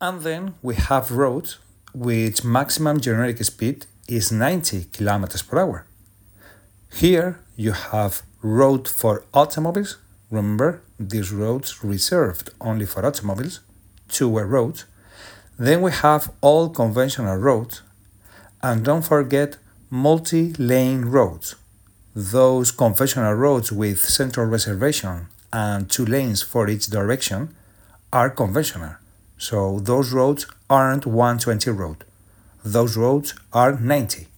And then we have roads which maximum generic speed is 90 kilometers per hour. Here you have road for automobiles. Remember, these roads reserved only for automobiles, two-way roads. Then we have all conventional roads. And don't forget multi-lane roads. Those conventional roads with central reservation and 2 lanes for each direction are conventional. So those roads aren't 120 road. Those roads are 90.